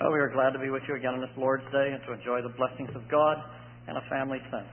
Well, we are glad to be with you again on this Lord's Day and to enjoy the blessings of God and a family sense.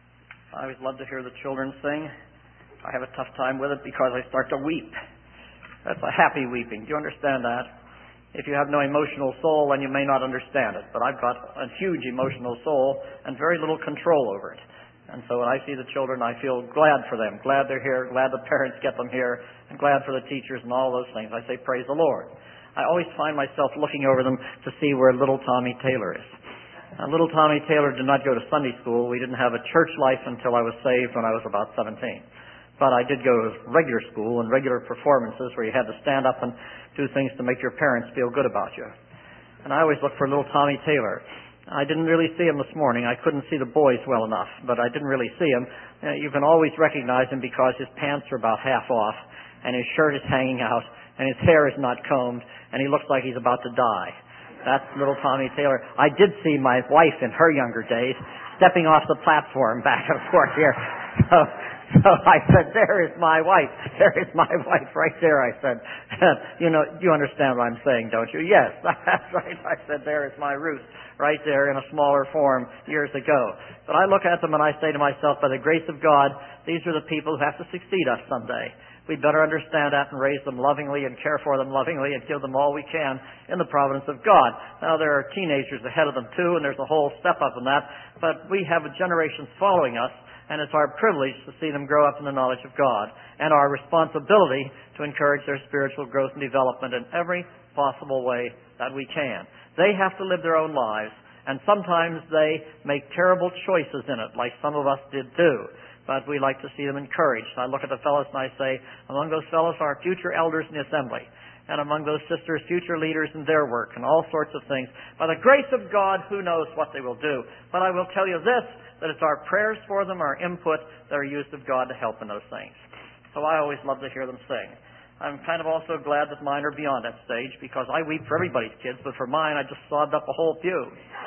I always love to hear the children sing. I have a tough time with it because I start to weep. That's a happy weeping. Do you understand that? If you have no emotional soul, then you may not understand it. But I've got a huge emotional soul and very little control over it. And so when I see the children, I feel glad for them. Glad they're here, glad the parents get them here, and glad for the teachers and all those things. I say, praise the Lord. I always find myself looking over them to see where little Tommy Taylor is. Now, little Tommy Taylor did not go to Sunday school. We didn't have a church life until I was saved when I was about 17. But I did go to regular school and regular performances where you had to stand up and do things to make your parents feel good about you. And I always look for little Tommy Taylor. I didn't really see him this morning. I couldn't see the boys well enough, but I didn't really see him. You can always recognize him because his pants are about half off and his shirt is hanging out and his hair is not combed and he looks like he's about to die. That's little Tommy Taylor. I did see my wife in her younger days stepping off the platform back and forth here. So I said, there is my wife. There is my wife right there, I said. You understand what I'm saying, don't you? Yes, that's right. I said, there is my Ruth right there in a smaller form years ago. But I look at them and I say to myself, by the grace of God, these are the people who have to succeed us someday. We'd better understand that and raise them lovingly and care for them lovingly and give them all we can in the providence of God. Now, there are teenagers ahead of them, too, and there's a whole step up in that. But we have generations following us, and it's our privilege to see them grow up in the knowledge of God and our responsibility to encourage their spiritual growth and development in every possible way that we can. They have to live their own lives, and sometimes they make terrible choices in it, like some of us did too. But we like to see them encouraged. I look at the fellows and I say, among those fellows are future elders in the assembly, and among those sisters, future leaders in their work, and all sorts of things. By the grace of God, who knows what they will do. But I will tell you this, that it's our prayers for them, our input, that are used of God to help in those things. So I always love to hear them sing. I'm kind of also glad that mine are beyond that stage, because I weep for everybody's kids, but for mine, I just sobbed up a whole pew.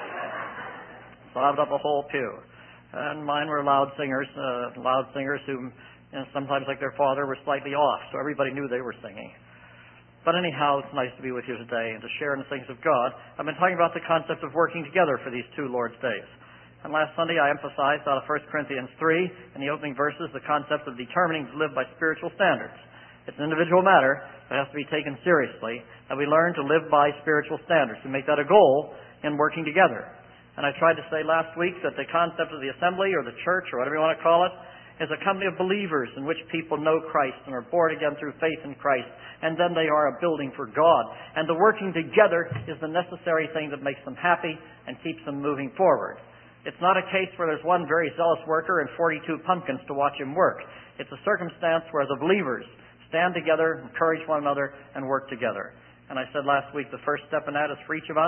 Sobbed up a whole pew. And mine were loud singers who sometimes, like their father, were slightly off, so everybody knew they were singing. But anyhow, it's nice to be with you today and to share in the things of God. I've been talking about the concept of working together for these 2 Lord's days. And last Sunday I emphasized out of 1 Corinthians 3, in the opening verses, the concept of determining to live by spiritual standards. It's an individual matter that has to be taken seriously, that we learn to live by spiritual standards, to make that a goal in working together. And I tried to say last week that the concept of the assembly or the church or whatever you want to call it is a company of believers in which people know Christ and are born again through faith in Christ, and then they are a building for God. And the working together is the necessary thing that makes them happy and keeps them moving forward. It's not a case where there's one very zealous worker and 42 pumpkins to watch him work. It's a circumstance where the believers stand together, encourage one another, and work together. And I said last week the first step in that is for each of us,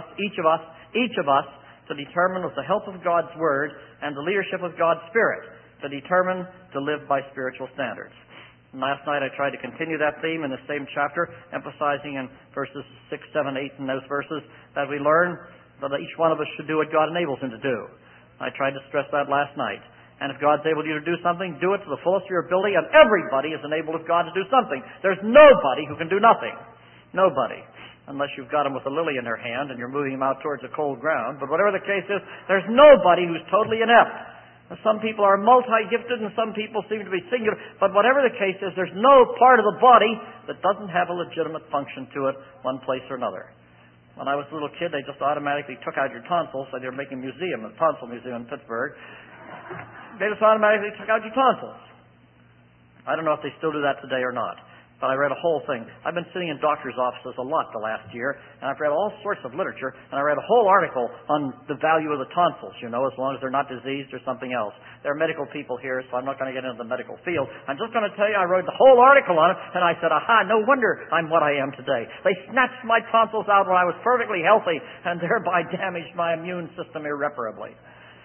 to determine with the help of God's Word and the leadership of God's Spirit to determine to live by spiritual standards. And last night I tried to continue that theme in the same chapter, emphasizing in verses 6, 7, 8 in those verses that we learn that each one of us should do what God enables him to do. I tried to stress that last night. And if God's able you to do something, do it to the fullest of your ability, and everybody is enabled of God to do something. There's nobody who can do nothing. Nobody. Unless you've got them with a lily in their hand and you're moving them out towards the cold ground. But whatever the case is, there's nobody who's totally inept. And some people are multi-gifted and some people seem to be singular. But whatever the case is, there's no part of the body that doesn't have a legitimate function to it, one place or another. When I was a little kid, they just automatically took out your tonsils, so they were making a museum, a tonsil museum in Pittsburgh. They just automatically took out your tonsils. I don't know if they still do that today or not. But I read a whole thing. I've been sitting in doctors' offices a lot the last year, and I've read all sorts of literature, and I read a whole article on the value of the tonsils, as long as they're not diseased or something else. There are medical people here, so I'm not going to get into the medical field. I'm just going to tell you I wrote the whole article on it, and I said, aha, no wonder I'm what I am today. They snatched my tonsils out when I was perfectly healthy, and thereby damaged my immune system irreparably.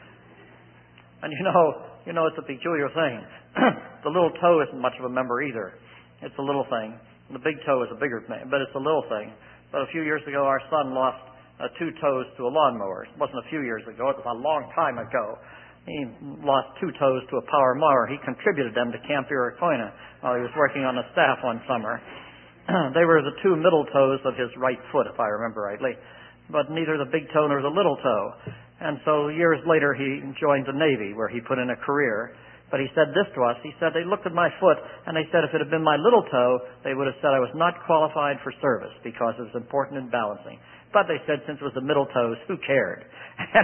And it's a peculiar thing. The little toe isn't much of a member either. It's a little thing. The big toe is a bigger thing, but it's a little thing. But a few years ago, our son lost 2 toes to a lawnmower. It wasn't a few years ago. It was a long time ago. He lost 2 toes to a power mower. He contributed them to Camp Iroquois while he was working on the staff one summer. They were the 2 middle toes of his right foot, if I remember rightly. but neither the big toe nor the little toe. And so years later he joined the Navy, where he put in a career. But he said this to us. He said, they looked at my foot and they said if it had been my little toe, they would have said I was not qualified for service because it was important in balancing. But they said since it was the middle toes, who cared? And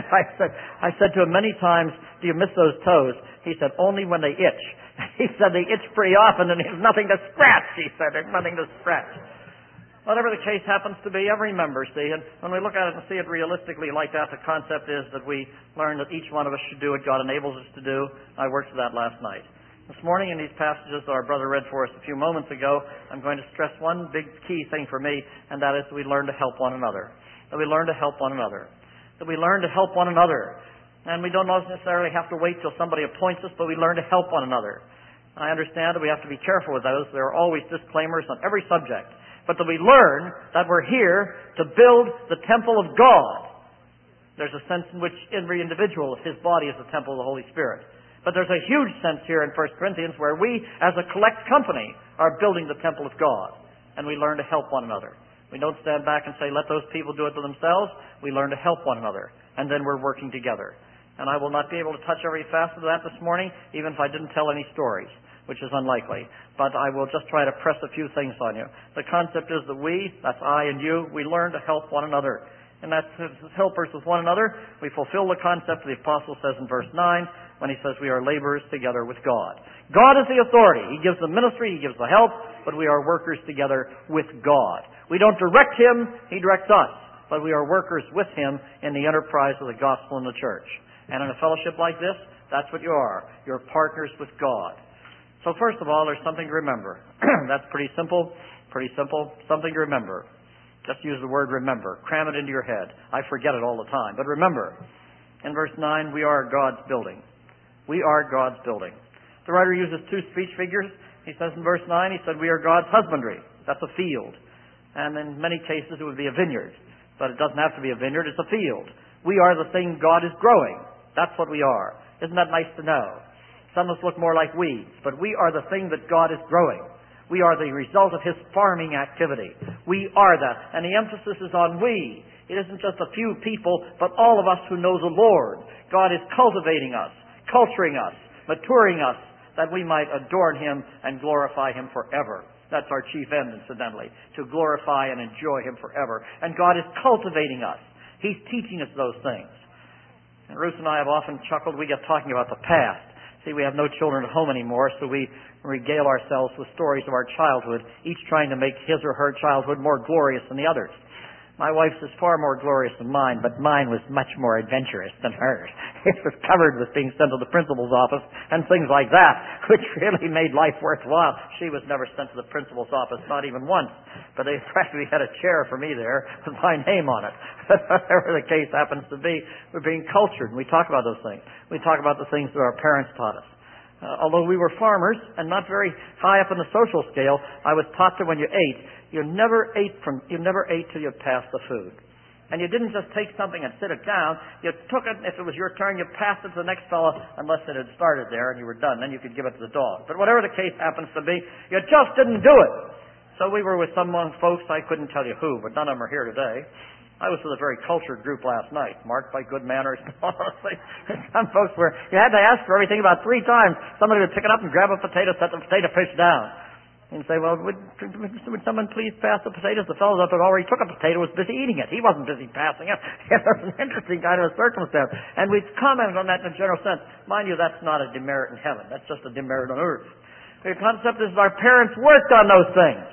I said to him many times, do you miss those toes? He said, only when they itch. He said they itch pretty often and there's nothing to scratch. He said, there's nothing to scratch. Whatever the case happens to be, every member, see, and when we look at it and see it realistically like that, the concept is that we learn that each one of us should do what God enables us to do. I worked for that last night. This morning in these passages that our brother read for us a few moments ago, I'm going to stress one big key thing for me, and that is that we learn to help one another. That we learn to help one another. That we learn to help one another. And we don't necessarily have to wait till somebody appoints us, but we learn to help one another. I understand that we have to be careful with those. There are always disclaimers on every subject. But that we learn that we're here to build the temple of God. There's a sense in which every individual, his body is the temple of the Holy Spirit. But there's a huge sense here in 1 Corinthians where we, as a collect company, are building the temple of God. And we learn to help one another. We don't stand back and say, let those people do it to themselves. We learn to help one another. And then we're working together. And I will not be able to touch every facet of that this morning, even if I didn't tell any stories, which is unlikely. But I will just try to press a few things on you. The concept is that we, that's I and you, we learn to help one another. And that's as helpers with one another. We fulfill the concept the apostle says in verse 9 when he says we are laborers together with God. God is the authority. He gives the ministry, He gives the help, but we are workers together with God. We don't direct Him, He directs us. But we are workers with Him in the enterprise of the gospel in the church. And in a fellowship like this, that's what you are. You're partners with God. So first of all, there's something to remember. That's pretty simple. Pretty simple. Something to remember. Just use the word remember. Cram it into your head. I forget it all the time. But remember, in verse 9, we are God's building. We are God's building. The writer uses two speech figures. He says in verse 9, he said, we are God's husbandry. That's a field. And in many cases, it would be a vineyard. But it doesn't have to be a vineyard. It's a field. We are the thing God is growing. That's what we are. Isn't that nice to know? Some of us look more like weeds, but we are the thing that God is growing. We are the result of His farming activity. We are that. And the emphasis is on we. It isn't just a few people, but all of us who know the Lord. God is cultivating us, culturing us, maturing us, that we might adorn Him and glorify Him forever. That's our chief end, incidentally, to glorify and enjoy Him forever. And God is cultivating us. He's teaching us those things. And Ruth and I have often chuckled. We get talking about the past. See, we have no children at home anymore, so we regale ourselves with stories of our childhood, each trying to make his or her childhood more glorious than the others. My wife's is far more glorious than mine, but mine was much more adventurous than hers. It was covered with being sent to the principal's office and things like that, which really made life worthwhile. She was never sent to the principal's office, not even once. But they practically had a chair for me there with my name on it. Whatever the case happens to be, we're being cultured, and we talk about those things. We talk about the things that our parents taught us. Although we were farmers and not very high up in the social scale, I was taught that when you ate, you never ate till you passed the food. And you didn't just take something and sit it down. You took it, if it was your turn, you passed it to the next fellow, unless it had started there and you were done. Then you could give it to the dog. But whatever the case happens to be, you just didn't do it. So we were with some folks, I couldn't tell you who, but none of them are here today. I was with a very cultured group last night, marked by good manners and all those things. Some folks were, you had to ask for everything about 3 times. Somebody would pick it up and grab a potato, set the potato fish down. And say, well, would someone please pass the potatoes? The fellow that already took a potato was busy eating it. He wasn't busy passing it. It was an interesting kind of a circumstance. And we commented on that in a general sense. Mind you, that's not a demerit in heaven. That's just a demerit on earth. The concept is our parents worked on those things.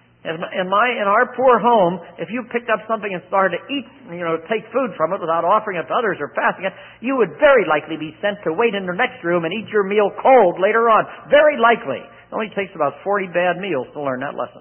In our poor home, if you picked up something and started to eat, take food from it without offering it to others or passing it, you would very likely be sent to wait in the next room and eat your meal cold later on. Very likely. It only takes about 40 bad meals to learn that lesson.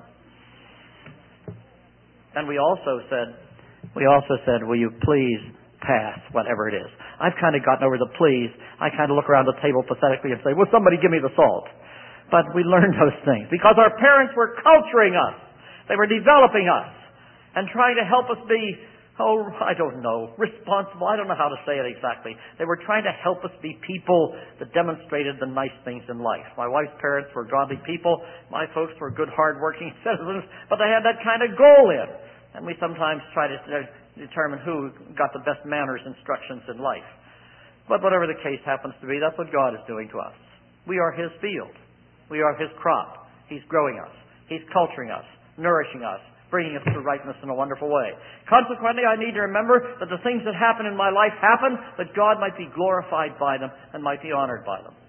And we also said, will you please pass whatever it is? I've kind of gotten over the please. I kind of look around the table pathetically and say, will somebody give me the salt? But we learned those things because our parents were culturing us. They were developing us and trying to help us be, responsible. I don't know how to say it exactly. They were trying to help us be people that demonstrated the nice things in life. My wife's parents were godly people. My folks were good, hard-working citizens, but they had that kind of goal in. And we sometimes try to determine who got the best manners instructions in life. But whatever the case happens to be, that's what God is doing to us. We are His field. We are His crop. He's growing us. He's culturing us, nourishing us, bringing us to rightness in a wonderful way. Consequently, I need to remember that the things that happen in my life happen that God might be glorified by them and might be honored by them.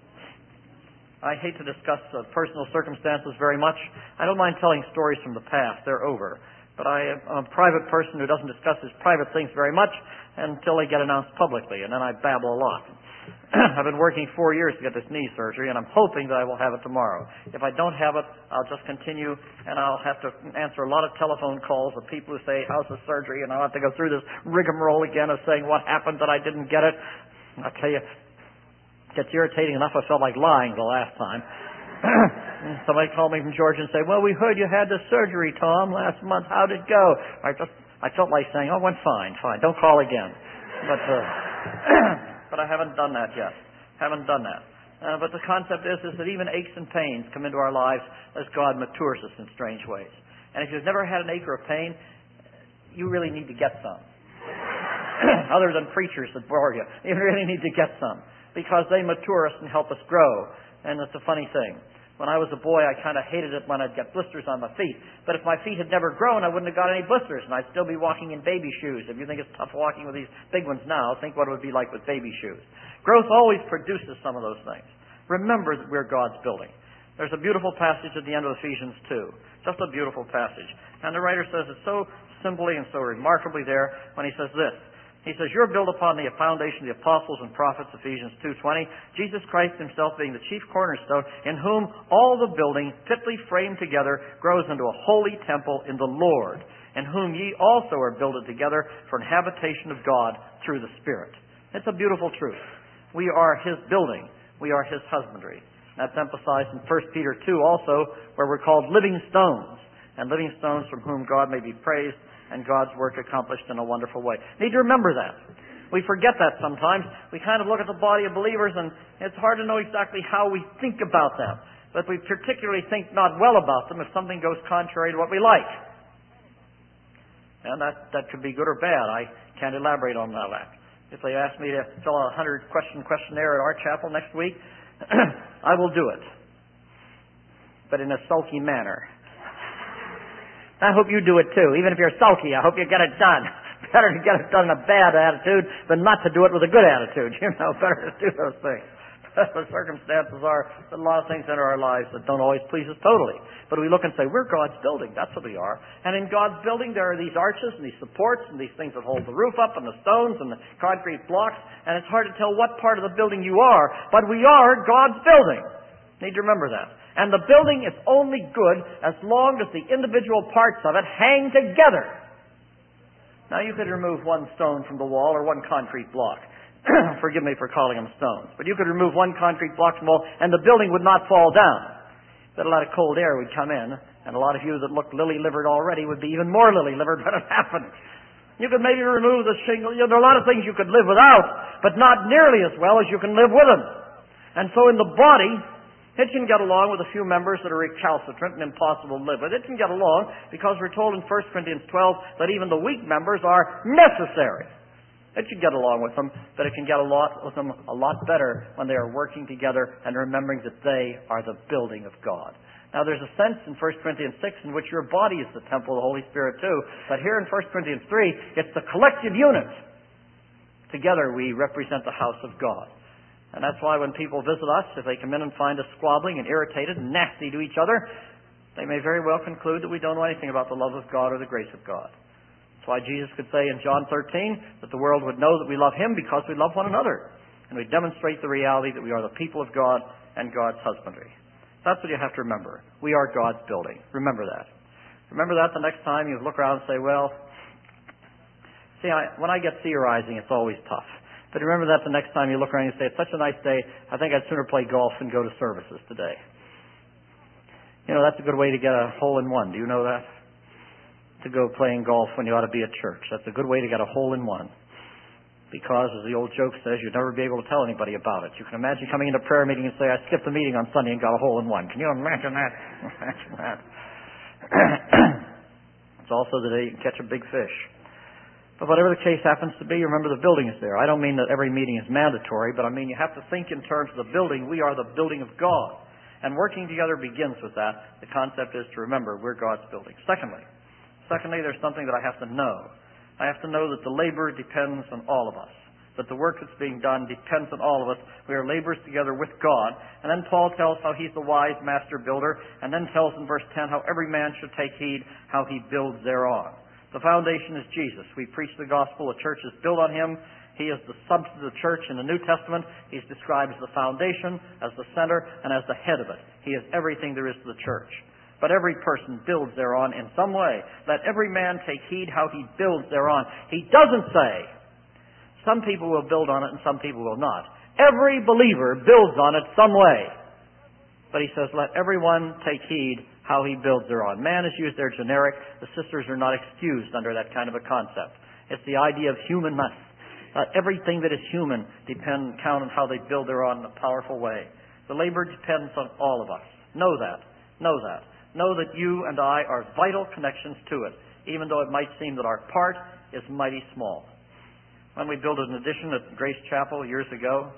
I hate to discuss personal circumstances very much. I don't mind telling stories from the past. They're over. But I am a private person who doesn't discuss his private things very much until they get announced publicly, and then I babble a lot. I've been working 4 years to get this knee surgery, and I'm hoping that I will have it tomorrow. If I don't have it, I'll just continue, and I'll have to answer a lot of telephone calls of people who say, how's the surgery? And I'll have to go through this rigmarole again of saying what happened that I didn't get it. I'll tell you, it gets irritating enough. I felt like lying the last time. Somebody called me from Georgia and said, well, we heard you had the surgery, Tom, last month. How did it go? I felt like saying, oh, it went fine, don't call again. But I haven't done that yet. Haven't done that. But the concept is that even aches and pains come into our lives as God matures us in strange ways. And if you've never had an ache or a pain, you really need to get some. Other than preachers that bore you. You really need to get some. Because they mature us and help us grow. And it's a funny thing. When I was a boy, I kind of hated it when I'd get blisters on my feet. But if my feet had never grown, I wouldn't have got any blisters, and I'd still be walking in baby shoes. If you think it's tough walking with these big ones now, think what it would be like with baby shoes. Growth always produces some of those things. Remember that we're God's building. There's a beautiful passage at the end of Ephesians 2. Just a beautiful passage. And the writer says it so simply and so remarkably there when he says this. He says, you're built upon the foundation of the apostles and prophets, Ephesians 2:20, Jesus Christ himself being the chief cornerstone, in whom all the building, fitly framed together, grows into a holy temple in the Lord, in whom ye also are builded together for an habitation of God through the Spirit. It's a beautiful truth. We are His building. We are His husbandry. That's emphasized in 1 Peter 2 also, where we're called living stones, and living stones from whom God may be praised, and God's work accomplished in a wonderful way. Need to remember that. We forget that sometimes. We kind of look at the body of believers, and it's hard to know exactly how we think about them. But we particularly think not well about them if something goes contrary to what we like. And that could be good or bad. I can't elaborate on that. If they ask me to fill out a 100-question questionnaire at our chapel next week, I will do it. But in a sulky manner. I hope you do it too. Even if you're sulky, I hope you get it done. Better to get it done in a bad attitude than not to do it with a good attitude. Better to do those things. The circumstances are that a lot of things enter our lives that don't always please us totally. But we look and say, we're God's building. That's what we are. And in God's building, there are these arches and these supports and these things that hold the roof up and the stones and the concrete blocks. And it's hard to tell what part of the building you are. But we are God's building. Need to remember that. And the building is only good as long as the individual parts of it hang together. Now, you could remove one stone from the wall or one concrete block. Forgive me for calling them stones. But you could remove one concrete block from the wall and the building would not fall down. But a lot of cold air would come in, and a lot of you that looked lily-livered already would be even more lily-livered when it happened. You could maybe remove the shingle. There are a lot of things you could live without, but not nearly as well as you can live with them. And so in the body, it can get along with a few members that are recalcitrant and impossible to live with. It can get along because we're told in 1 Corinthians 12 that even the weak members are necessary. It can get along with them, but it can get with them a lot better when they are working together and remembering that they are the building of God. Now, there's a sense in 1 Corinthians 6 in which your body is the temple of the Holy Spirit too, but here in 1 Corinthians 3, it's the collective unit. Together we represent the house of God. And that's why when people visit us, if they come in and find us squabbling and irritated and nasty to each other, they may very well conclude that we don't know anything about the love of God or the grace of God. That's why Jesus could say in John 13 that the world would know that we love Him because we love one another. And we demonstrate the reality that we are the people of God and God's husbandry. That's what you have to remember. We are God's building. Remember that. Remember that the next time you look around and say, well, when I get theorizing, it's always tough. But remember that the next time you look around and say, it's such a nice day, I think I'd sooner play golf than go to services today. That's a good way to get a hole-in-one. Do you know that? To go playing golf when you ought to be at church. That's a good way to get a hole-in-one. Because, as the old joke says, you'd never be able to tell anybody about it. You can imagine coming into a prayer meeting and say, I skipped the meeting on Sunday and got a hole-in-one. Can you imagine that? Imagine that. It's also the day you can catch a big fish. But whatever the case happens to be, remember the building is there. I don't mean that every meeting is mandatory, but I mean you have to think in terms of the building. We are the building of God. And working together begins with that. The concept is to remember we're God's building. Secondly, there's something that I have to know. I have to know that the labor depends on all of us. That the work that's being done depends on all of us. We are laborers together with God. And then Paul tells how he's the wise master builder, and then tells in verse 10 how every man should take heed how he builds thereon. The foundation is Jesus. We preach the gospel. The church is built on him. He is the substance of the church in the New Testament. He's described as the foundation, as the center, and as the head of it. He is everything there is to the church. But every person builds thereon in some way. Let every man take heed how he builds thereon. He doesn't say, some people will build on it and some people will not. Every believer builds on it some way. But he says, let everyone take heed how he builds thereon. Man is used there generic. The sisters are not excused under that kind of a concept. It's the idea of humanness. Everything that is human count on how they build thereon in a powerful way. The labor depends on all of us. Know that. Know that. Know that you and I are vital connections to it, even though it might seem that our part is mighty small. When we built an addition at Grace Chapel years ago,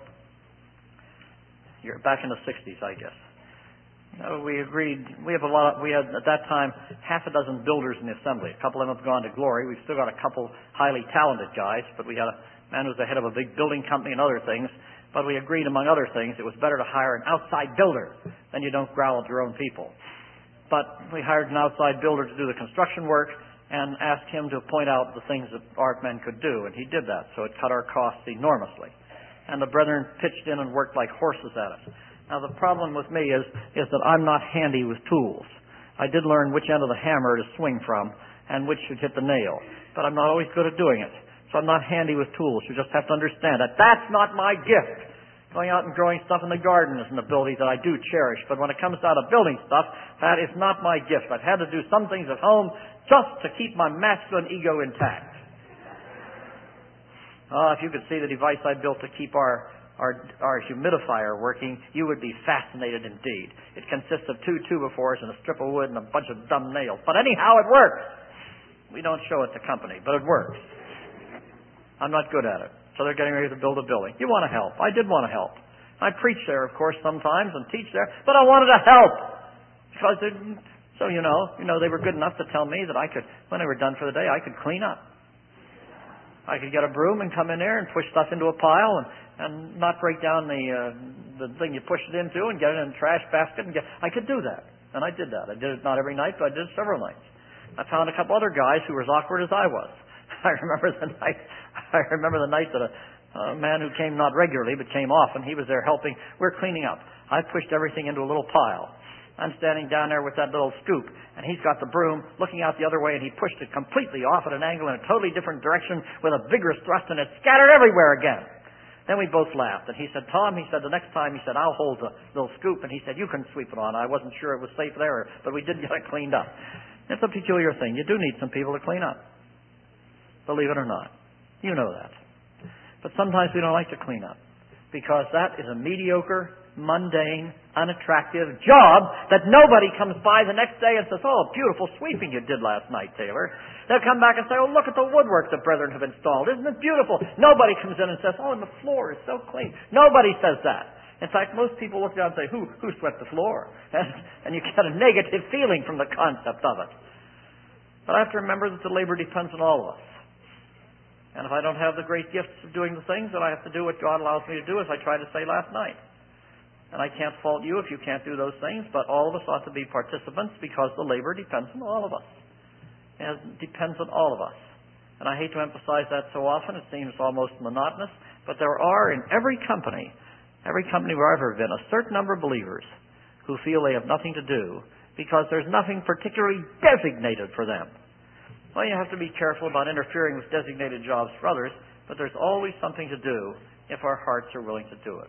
back in the 60s, I guess. We agreed, we had at that time half a dozen builders in the assembly. A couple of them have gone to glory. We've still got a couple highly talented guys, but we had a man who was the head of a big building company and other things. But we agreed, among other things, it was better to hire an outside builder than you don't growl at your own people. But we hired an outside builder to do the construction work and asked him to point out the things that our men could do, and he did that, so it cut our costs enormously. And the brethren pitched in and worked like horses at it. Now the problem with me is that I'm not handy with tools. I did learn which end of the hammer to swing from and which should hit the nail, but I'm not always good at doing it. So I'm not handy with tools. You just have to understand that. That's not my gift. Going out and growing stuff in the garden is an ability that I do cherish, but when it comes down to building stuff, that is not my gift. I've had to do some things at home just to keep my masculine ego intact. If you could see the device I built to keep our humidifier working, you would be fascinated indeed. It consists of 2 2x4s and a strip of wood and a bunch of dumb nails. But anyhow, it works. We don't show it to company, but it works. I'm not good at it. So they're getting ready to build a building. You want to help. I did want to help. I preach there, of course, sometimes and teach there, but I wanted to help. Because they were good enough to tell me that I could, when they were done for the day, I could clean up. I could get a broom and come in there and push stuff into a pile and not break down the thing you push it into and get it in a trash basket. I could do that. And I did that. I did it not every night, but I did it several nights. I found a couple other guys who were as awkward as I was. I remember the night that a man who came not regularly but came often, he was there helping. We're cleaning up. I pushed everything into a little pile. I'm standing down there with that little scoop, and he's got the broom looking out the other way, and he pushed it completely off at an angle in a totally different direction with a vigorous thrust, and it scattered everywhere again. Then we both laughed, and he said, Tom, the next time, he said, I'll hold the little scoop, and he said, you can sweep it on. I wasn't sure it was safe there, but we did get it cleaned up. It's a peculiar thing. You do need some people to clean up. Believe it or not. You know that. But sometimes we don't like to clean up because that is a mediocre, mundane, unattractive job that nobody comes by the next day and says, oh, beautiful sweeping you did last night, Taylor. They'll come back and say, oh, look at the woodwork the brethren have installed. Isn't it beautiful? Nobody comes in and says, oh, and the floor is so clean. Nobody says that. In fact, most people look down and say, who swept the floor? And you get a negative feeling from the concept of it. But I have to remember that the labor depends on all of us. And if I don't have the great gifts of doing the things, then I have to do what God allows me to do, as I tried to say last night. And I can't fault you if you can't do those things, but all of us ought to be participants because the labor depends on all of us. It depends on all of us. And I hate to emphasize that so often, it seems almost monotonous, but there are in every company where I've ever been, a certain number of believers who feel they have nothing to do because there's nothing particularly designated for them. Well, you have to be careful about interfering with designated jobs for others, but there's always something to do if our hearts are willing to do it.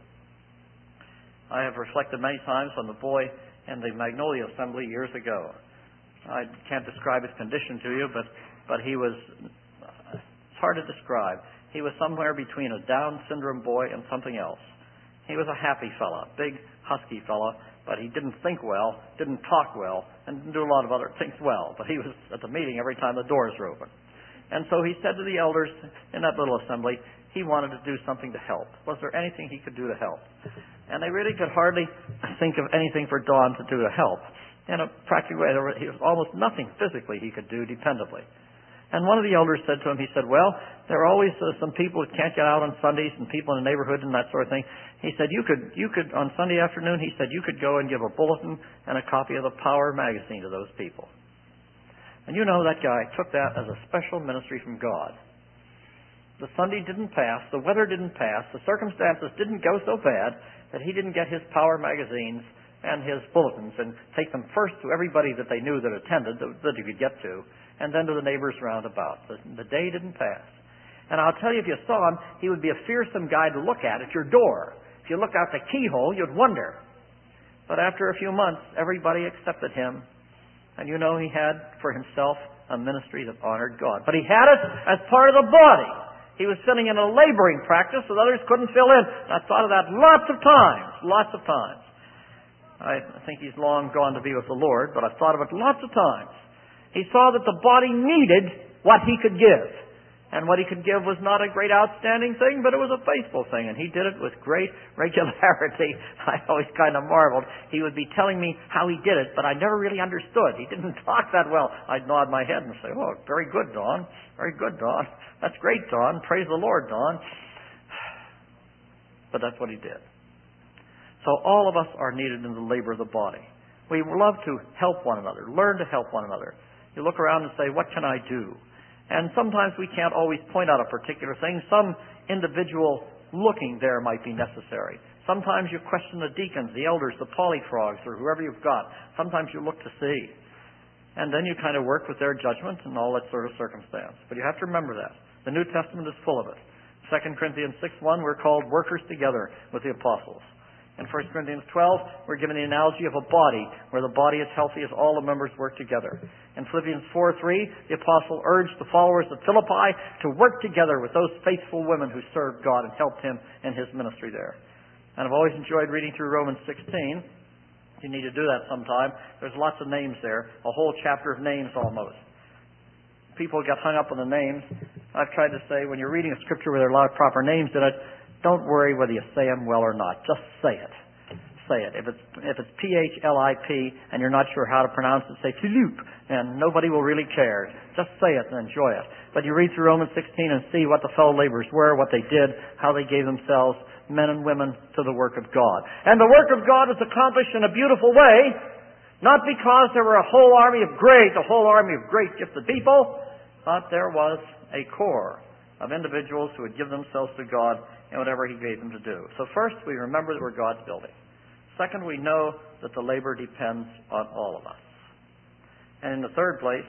I have reflected many times on the boy in the Magnolia Assembly years ago. I can't describe his condition to you, but he was, it's hard to describe. He was somewhere between a Down syndrome boy and something else. He was a happy fella, big, husky fella, but he didn't think well, didn't talk well, and didn't do a lot of other things well. But he was at the meeting every time the doors were open. And so he said to the elders in that little assembly, he wanted to do something to help. Was there anything he could do to help? And they really could hardly think of anything for Don to do to help. In a practical way, there was almost nothing physically he could do dependably. And one of the elders said to him, he said, well, there are always some people who can't get out on Sundays and people in the neighborhood and that sort of thing. He said, you could on Sunday afternoon, he said, you could go and give a bulletin and a copy of the Power magazine to those people. And you know, that guy took that as a special ministry from God. The Sunday didn't pass, the weather didn't pass, the circumstances didn't go so bad that he didn't get his Power magazines and his bulletins and take them first to everybody that they knew that attended, that he could get to, and then to the neighbors round about. The day didn't pass. And I'll tell you, if you saw him, he would be a fearsome guy to look at your door. If you looked out the keyhole, you'd wonder. But after a few months, everybody accepted him. And you know, he had for himself a ministry that honored God. But he had it as part of the body. He was filling in a laboring practice that others couldn't fill in. And I've thought of that lots of times. I think he's long gone to be with the Lord, but I've thought of it lots of times. He saw that the body needed what he could give. And what he could give was not a great outstanding thing, but it was a faithful thing. And he did it with great regularity. I always kind of marveled. He would be telling me how he did it, but I never really understood. He didn't talk that well. I'd nod my head and say, oh, very good, Don. Very good, Don. That's great, Don. Praise the Lord, Don. But that's what he did. So all of us are needed in the labor of the body. We love to help one another, learn to help one another. You look around and say, what can I do? And sometimes we can't always point out a particular thing. Some individual looking there might be necessary. Sometimes you question the deacons, the elders, the polyfrogs, or whoever you've got. Sometimes you look to see. And then you kind of work with their judgment and all that sort of circumstance. But you have to remember that. The New Testament is full of it. 2 Corinthians 6:1, we're called workers together with the apostles. In 1 Corinthians 12, we're given the analogy of a body, where the body is healthy as all the members work together. In Philippians 4:3, the apostle urged the followers of Philippi to work together with those faithful women who served God and helped him in his ministry there. And I've always enjoyed reading through Romans 16. You need to do that sometime. There's lots of names there, a whole chapter of names almost. People get hung up on the names. I've tried to say, when you're reading a scripture where there are a lot of proper names in it, don't worry whether you say them well or not. Just say it. Say it. If it's P-H-L-I-P and you're not sure how to pronounce it, say Philippe, and nobody will really care. Just say it and enjoy it. But you read through Romans 16 and see what the fellow laborers were, what they did, how they gave themselves, men and women, to the work of God. And the work of God was accomplished in a beautiful way, not because there were a whole army of great gifted people, but there was a core of individuals who would give themselves to God in whatever He gave them to do. So first, we remember that we're God's building. Second, we know that the labor depends on all of us. And in the third place,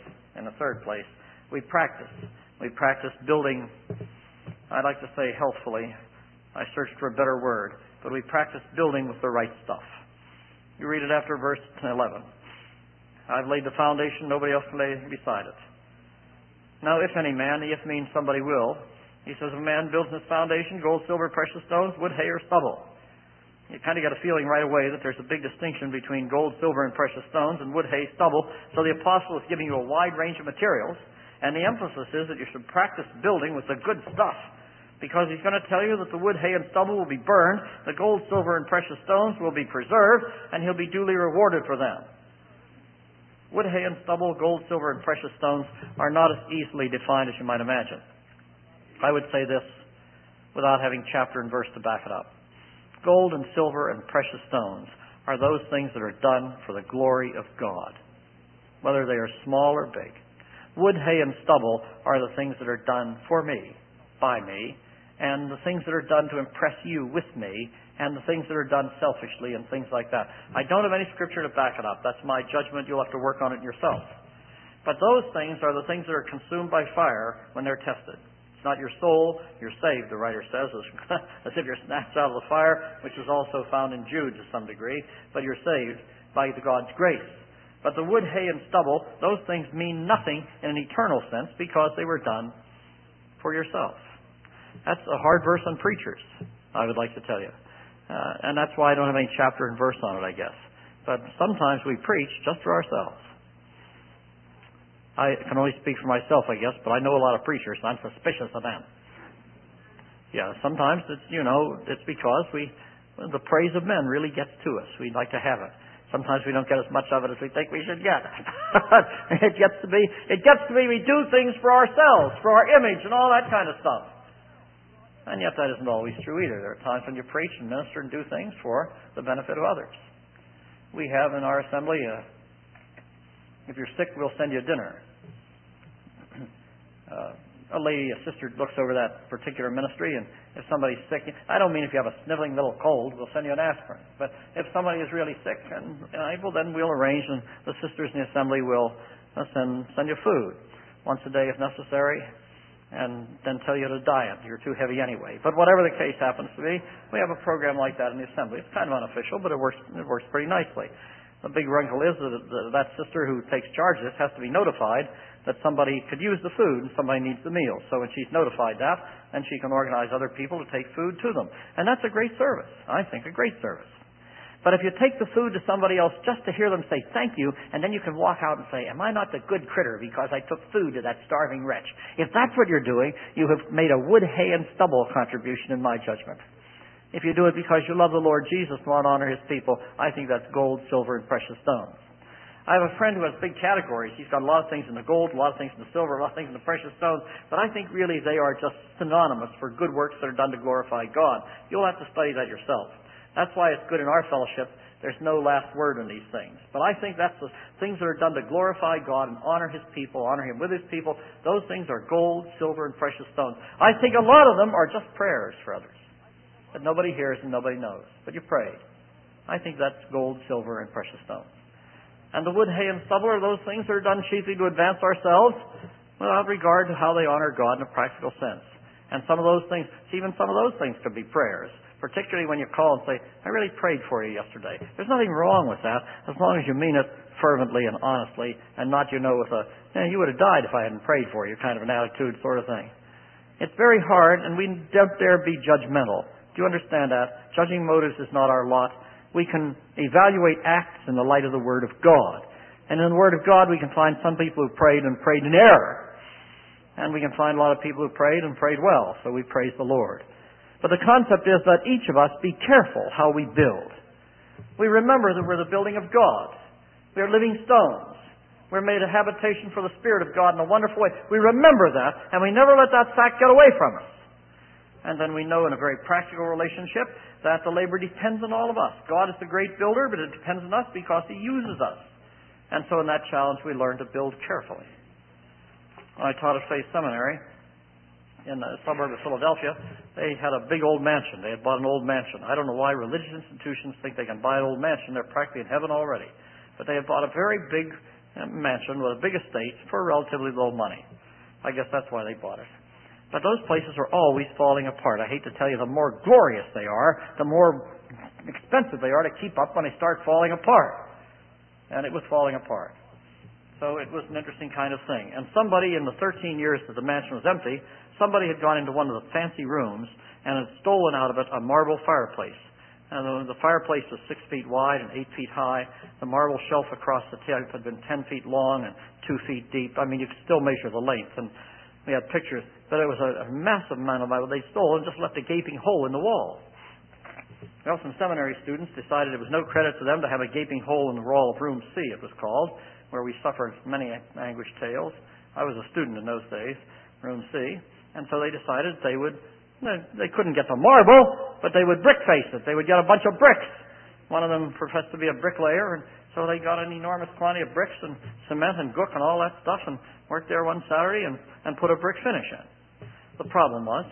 we practice. We practice building, I'd like to say healthfully. I searched for a better word, but we practice building with the right stuff. You read it after verse 11. I've laid the foundation, nobody else can lay beside it. Now, if any man, the if means somebody will, he says, if a man builds his foundation, gold, silver, precious stones, wood, hay, or stubble. You kind of get a feeling right away that there's a big distinction between gold, silver, and precious stones, and wood, hay, stubble. So the apostle is giving you a wide range of materials, and the emphasis is that you should practice building with the good stuff, because he's going to tell you that the wood, hay, and stubble will be burned, the gold, silver, and precious stones will be preserved, and he'll be duly rewarded for them. Wood, hay, and stubble, gold, silver, and precious stones are not as easily defined as you might imagine. I would say this without having chapter and verse to back it up. Gold and silver and precious stones are those things that are done for the glory of God, whether they are small or big. Wood, hay, and stubble are the things that are done for me, by me, and the things that are done to impress you with me, and the things that are done selfishly and things like that. I don't have any scripture to back it up. That's my judgment. You'll have to work on it yourself. But those things are the things that are consumed by fire when they're tested. It's not your soul. You're saved, the writer says, as if you're snatched out of the fire, which is also found in Jude to some degree. But you're saved by God's grace. But the wood, hay, and stubble, those things mean nothing in an eternal sense because they were done for yourself. That's a hard verse on preachers, I would like to tell you. And that's why I don't have any chapter and verse on it, I guess. But sometimes we preach just for ourselves. I can only speak for myself, I guess, but I know a lot of preachers, and I'm suspicious of them. Yeah, sometimes it's because the praise of men really gets to us. We'd like to have it. Sometimes we don't get as much of it as we think we should get. It gets to be we do things for ourselves, for our image, and all that kind of stuff. And yet that isn't always true either. There are times when you preach and minister and do things for the benefit of others. We have in our assembly, if you're sick, we'll send you a dinner. A sister looks over that particular ministry, and if somebody's sick, I don't mean if you have a sniveling little cold, we'll send you an aspirin. But if somebody is really sick and able, then we'll arrange, and the sisters in the assembly will send you food once a day if necessary, and then tell you to diet. You're too heavy anyway. But whatever the case happens to be, we have a program like that in the assembly. It's kind of unofficial, but it works pretty nicely. The big wrinkle is that sister who takes charge of this has to be notified that somebody could use the food and somebody needs the meal. So when she's notified that, then she can organize other people to take food to them. And that's a great service. I think a great service. But if you take the food to somebody else just to hear them say thank you, and then you can walk out and say, am I not the good critter because I took food to that starving wretch? If that's what you're doing, you have made a wood, hay, and stubble contribution in my judgment. If you do it because you love the Lord Jesus and want to honor His people, I think that's gold, silver, and precious stones. I have a friend who has big categories. He's got a lot of things in the gold, a lot of things in the silver, a lot of things in the precious stones, but I think really they are just synonymous for good works that are done to glorify God. You'll have to study that yourself. That's why it's good in our fellowship. There's no last word in these things. But I think that's the things that are done to glorify God and honor His people, honor Him with His people. Those things are gold, silver, and precious stones. I think a lot of them are just prayers for others that nobody hears and nobody knows. But you prayed. I think that's gold, silver, and precious stones. And the wood, hay, and stubble are those things that are done chiefly to advance ourselves without regard to how they honor God in a practical sense. And some of those things could be prayers, particularly when you call and say, I really prayed for you yesterday. There's nothing wrong with that as long as you mean it fervently and honestly and not, with you would have died if I hadn't prayed for you kind of an attitude sort of thing. It's very hard, and we don't dare be judgmental. Do you understand that? Judging motives is not our lot. We can evaluate acts in the light of the Word of God. And in the Word of God, we can find some people who prayed and prayed in error. And we can find a lot of people who prayed and prayed well. So we praise the Lord. But the concept is that each of us be careful how we build. We remember that we're the building of God. We are living stones. We're made a habitation for the Spirit of God in a wonderful way. We remember that, and we never let that fact get away from us. And then we know in a very practical relationship that the labor depends on all of us. God is the great builder, but it depends on us because He uses us. And so in that challenge we learn to build carefully. When I taught at Faith Seminary in the suburb of Philadelphia, they had a big old mansion. They had bought an old mansion. I don't know why religious institutions think they can buy an old mansion. They're practically in heaven already. But they had bought a very big mansion with a big estate for relatively low money. I guess that's why they bought it. But those places are always falling apart. I hate to tell you, the more glorious they are, the more expensive they are to keep up when they start falling apart. And it was falling apart. So it was an interesting kind of thing. And somebody in the 13 years that the mansion was empty, somebody had gone into one of the fancy rooms and had stolen out of it a marble fireplace. And the fireplace was 6 feet wide and 8 feet high. The marble shelf across the top had been 10 feet long and 2 feet deep. I mean, you could still measure the length. And we had pictures, but it was a massive amount of money they stole and just left a gaping hole in the wall. Well, some seminary students decided it was no credit to them to have a gaping hole in the wall of Room C, it was called, where we suffered many anguished tales. I was a student in those days, Room C, and so they decided they couldn't get the marble, but they would brick face it. They would get a bunch of bricks. One of them professed to be a bricklayer, and so they got an enormous quantity of bricks and cement and gook and all that stuff and worked there one Saturday and put a brick finish in. The problem was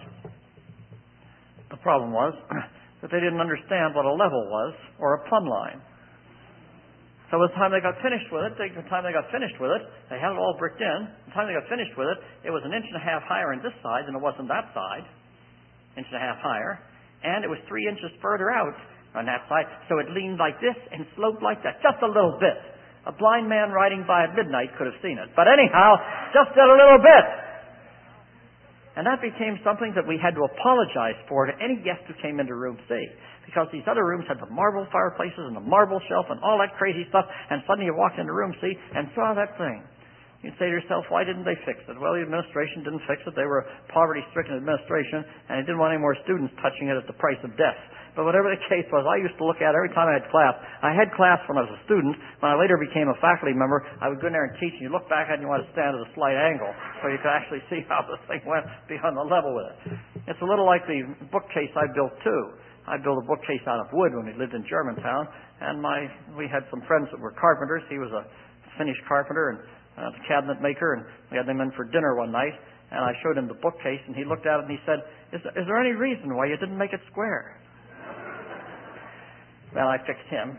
that they didn't understand what a level was or a plumb line. So by the time they got finished with it, they had it all bricked in. By the time they got finished with it, it was 1.5 inches higher on this side than it was on that side, 1.5 inches higher, and it was 3 inches further out on that side, so it leaned like this and sloped like that, just a little bit. A blind man riding by at midnight could have seen it. But anyhow, just a little bit. And that became something that we had to apologize for to any guest who came into Room C. Because these other rooms had the marble fireplaces and the marble shelf and all that crazy stuff, and suddenly you walked into Room C and saw that thing. You'd say to yourself, why didn't they fix it? Well, the administration didn't fix it. They were a poverty-stricken administration, and they didn't want any more students touching it at the price of death. But whatever the case was, I used to look at it every time I had class. I had class when I was a student. When I later became a faculty member, I would go in there and teach, and you look back at it and you want to stand at a slight angle so you could actually see how this thing went beyond the level with it. It's a little like the bookcase I built, too. I built a bookcase out of wood when we lived in Germantown, and we had some friends that were carpenters. He was a Finnish carpenter and a cabinet maker, and we had them in for dinner one night, and I showed him the bookcase, and he looked at it and he said, is there any reason why you didn't make it square? Well, I fixed him.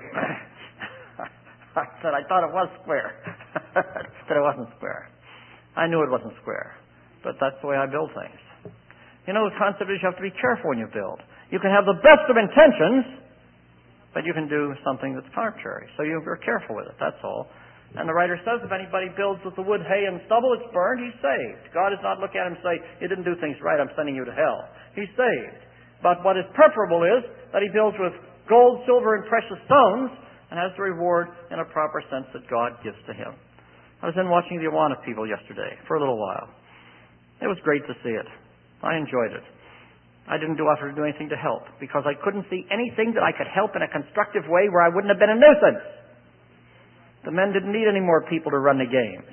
I said, I thought it was square. But it wasn't square. I knew it wasn't square, but that's the way I build things. You know, the concept is you have to be careful when you build. You can have the best of intentions, but you can do something that's contrary. So you're careful with it, that's all. And the writer says, if anybody builds with the wood, hay, and stubble, it's burned, he's saved. God does not look at him and say, you didn't do things right, I'm sending you to hell. He's saved. But what is preferable is that he builds with gold, silver, and precious stones, and has the reward in a proper sense that God gives to him. I was in watching the Awana people yesterday for a little while. It was great to see it. I enjoyed it. I didn't offer to do anything to help, because I couldn't see anything that I could help in a constructive way where I wouldn't have been a nuisance. The men didn't need any more people to run the games.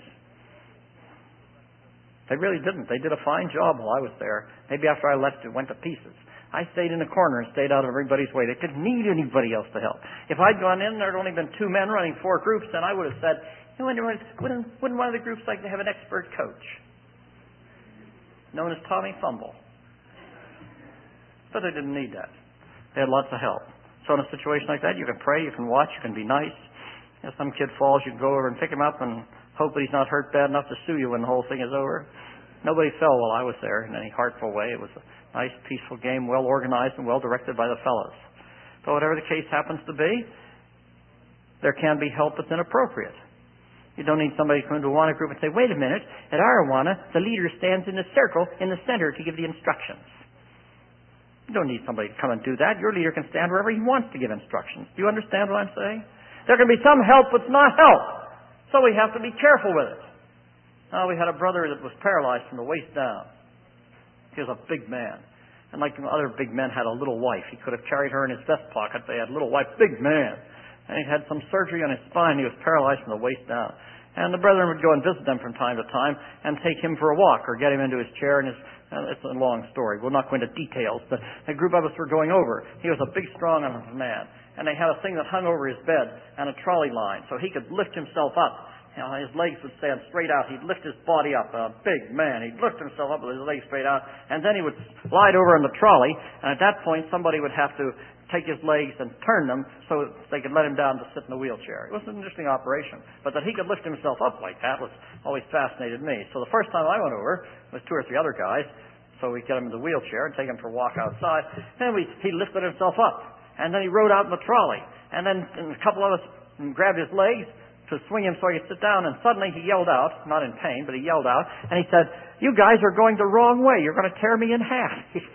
They really didn't. They did a fine job while I was there. Maybe after I left, it went to pieces. I stayed in the corner and stayed out of everybody's way. They didn't need anybody else to help. If I'd gone in, there had only been 2 men running 4 groups, then I would have said, wouldn't one of the groups like to have an expert coach? Known as Tommy Fumble. But they didn't need that. They had lots of help. So in a situation like that, you can pray, you can watch, you can be nice. If some kid falls, you can go over and pick him up and hope that he's not hurt bad enough to sue you when the whole thing is over. Nobody fell while I was there in any heartful way. It was a nice, peaceful game, well organized and well directed by the fellows. But whatever the case happens to be, there can be help that's inappropriate. You don't need somebody to come into a Awana group and say, wait a minute, at our Awana, the leader stands in a circle in the center to give the instructions. You don't need somebody to come and do that. Your leader can stand wherever he wants to give instructions. Do you understand what I'm saying? There can be some help that's not help. So we have to be careful with it. Now, we had a brother that was paralyzed from the waist down. He was a big man. And like the other big men had a little wife. He could have carried her in his vest pocket. They had a little wife, big man. And he had some surgery on his spine. He was paralyzed from the waist down. And the brethren would go and visit them from time to time and take him for a walk or get him into his chair. And it's a long story. We'll not go into details. But a group of us were going over. He was a big, strong man. And they had a thing that hung over his bed and a trolley line so he could lift himself up. You know, his legs would stand straight out. He'd lift his body up. A big man. He'd lift himself up with his legs straight out. And then he would slide over in the trolley. And at that point, somebody would have to take his legs and turn them so they could let him down to sit in the wheelchair. It was an interesting operation. But that he could lift himself up like that was always fascinated me. So the first time I went over with 2 or 3 other guys, so we'd get him in the wheelchair and take him for a walk outside. And he lifted himself up. And then he rode out in the trolley. And then a couple of us grabbed his legs to swing him so he could sit down. And suddenly he yelled out, not in pain, but he yelled out. And he said, you guys are going the wrong way. You're going to tear me in half.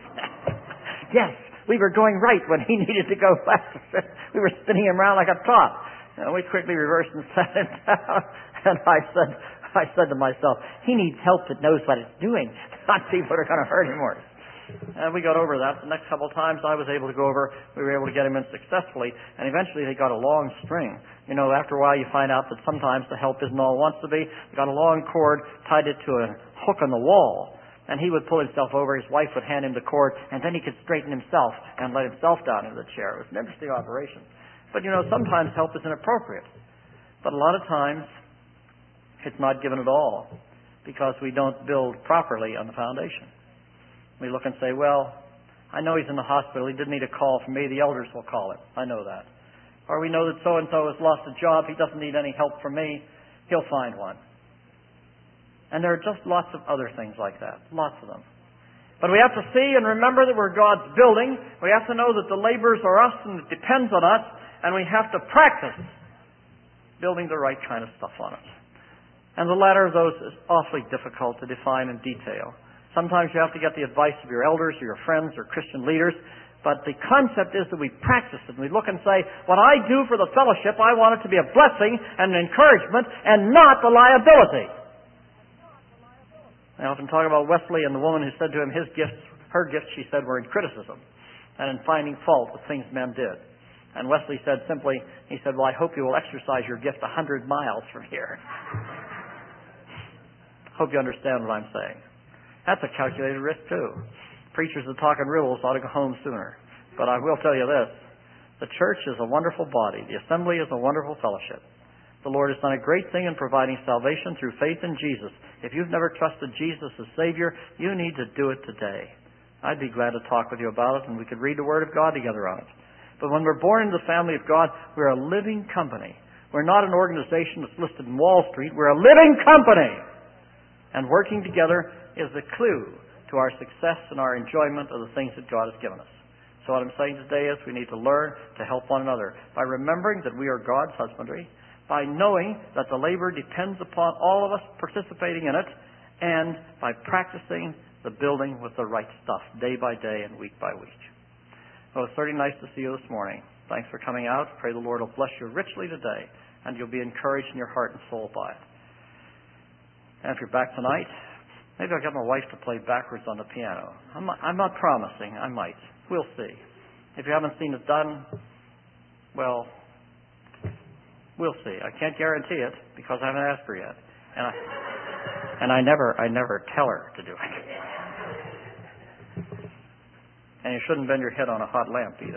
Yes, we were going right when he needed to go left. We were spinning him around like a top. And we quickly reversed and sat him down. And I said to myself, he needs help that knows what it's doing, not people that are going to hurt him worse. And we got over that. The next couple of times I was able to go over, we were able to get him in successfully, and eventually they got a long string. You know, after a while you find out that sometimes the help isn't all it wants to be. They got a long cord, tied it to a hook on the wall, and he would pull himself over, his wife would hand him the cord, and then he could straighten himself and let himself down into the chair. It was an interesting operation. But you know, sometimes help is inappropriate. But a lot of times it's not given at all because we don't build properly on the foundation. We look and say, well, I know he's in the hospital. He didn't need a call from me. The elders will call him. I know that. Or we know that so-and-so has lost a job. He doesn't need any help from me. He'll find one. And there are just lots of other things like that. Lots of them. But we have to see and remember that we're God's building. We have to know that the laborers are us and it depends on us. And we have to practice building the right kind of stuff on it. And the latter of those is awfully difficult to define in detail. Sometimes you have to get the advice of your elders or your friends or Christian leaders. But the concept is that we practice it. And we look and say, what I do for the fellowship, I want it to be a blessing and an encouragement and not the liability. I often talk about Wesley and the woman who said to him her gifts, she said, were in criticism and in finding fault with things men did. And Wesley said simply, he said, well, I hope you will exercise your gift 100 miles from here. Hope you understand what I'm saying. That's a calculated risk, too. Preachers that talk in riddles ought to go home sooner. But I will tell you this. The church is a wonderful body. The assembly is a wonderful fellowship. The Lord has done a great thing in providing salvation through faith in Jesus. If you've never trusted Jesus as Savior, you need to do it today. I'd be glad to talk with you about it, and we could read the Word of God together on it. But when we're born into the family of God, we're a living company. We're not an organization that's listed in Wall Street. We're a living company. And working together is the clue to our success and our enjoyment of the things that God has given us. So what I'm saying today is we need to learn to help one another by remembering that we are God's husbandry, by knowing that the labor depends upon all of us participating in it, and by practicing the building with the right stuff day by day and week by week. Well, it's certainly nice to see you this morning. Thanks for coming out. Pray the Lord will bless you richly today, and you'll be encouraged in your heart and soul by it. And if you're back tonight, maybe I'll get my wife to play backwards on the piano. I'm not promising. I might. We'll see. If you haven't seen it done, well, we'll see. I can't guarantee it because I haven't asked her yet, and I never tell her to do it. And you shouldn't bend your head on a hot lamp either.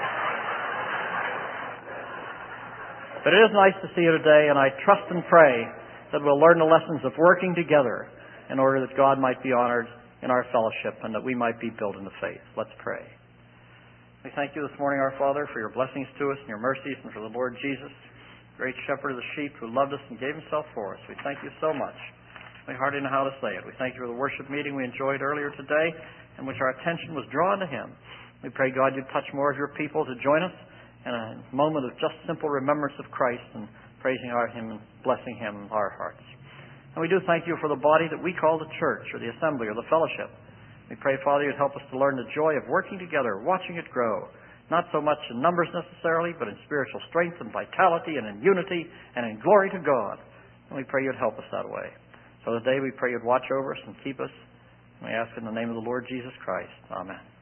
But it is nice to see you today, and I trust and pray that we'll learn the lessons of working together in order that God might be honored in our fellowship and that we might be built in the faith. Let's pray. We thank you this morning, our Father, for your blessings to us and your mercies, and for the Lord Jesus, great shepherd of the sheep who loved us and gave himself for us. We thank you so much. We hardly know how to say it. We thank you for the worship meeting we enjoyed earlier today, in which our attention was drawn to him. We pray, God, you'd touch more of your people to join us in a moment of just simple remembrance of Christ and praising him and blessing him in our hearts. And we do thank you for the body that we call the church or the assembly or the fellowship. We pray, Father, you'd help us to learn the joy of working together, watching it grow, not so much in numbers necessarily, but in spiritual strength and vitality and in unity and in glory to God. And we pray you'd help us that way. So today we pray you'd watch over us and keep us. And we ask in the name of the Lord Jesus Christ. Amen.